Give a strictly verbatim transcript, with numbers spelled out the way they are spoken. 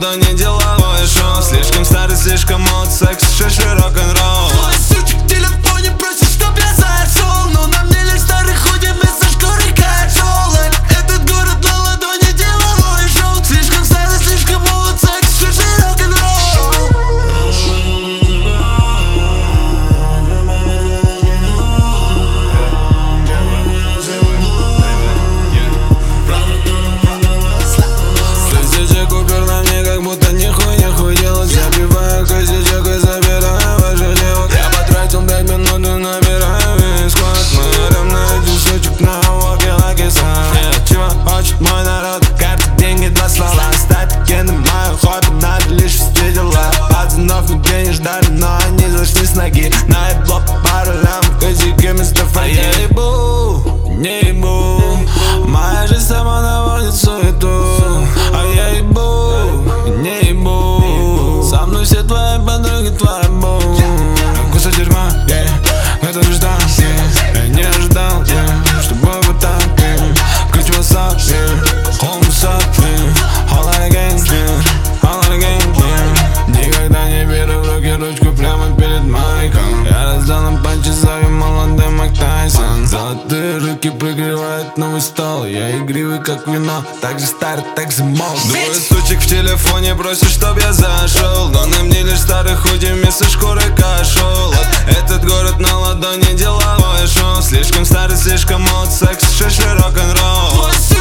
ладони деловое шоу. Слишком старый, слишком молод, секс, шиши, рок-н-ролл. Твой сучек в телефоне просит, чтоб я зашел, но на мне лишь старый худи вместо шкуры качел. Этот город на ладони деловое шоу. Слишком старый, слишком молод, секс, шиши, рок-н-ролл. Косячек упер на мне, как будто нихуй не хуй делать. Забиваю косячек и забираю вашу девок. Я потратил пять минут и набираю весь склад. Мы орем на один сучек на walkie like it's on. Чего хочет мой народ? Карты, деньги, два слова. Стать легендой мое хобби, надо лишь вести дела. Пацанов нигде не ждали, но они зашли с ноги. На блок пару лям, косяки вместо фольги. Я ебу, не ебу, моя жизнь сама наводит суету. А я ебу, не ебу, со мной все твои подруги, твоя бу. Кусок дерьма, yeah, это лишь да, yeah. Я не ожидал, yeah, что было бы так, yeah. Ключ WhatsApp, yeah, home up, yeah. All out again, yeah, all out again, yeah. Никогда не беру в руки ручку прямо перед майком. Я раздал на панче, зовем молодой Майк Тайсон. Золотые руки прикрывают новый стол. Я игривый, как вино, так же старый, так же молод. Двое сучек в телефоне просят, чтоб я зашел, но на мне лишь старый худи вместо шкуры кашел. Этот город на ладони деловое шоу. Слишком старый, слишком молод, секс, шиши, рок-н-ролл.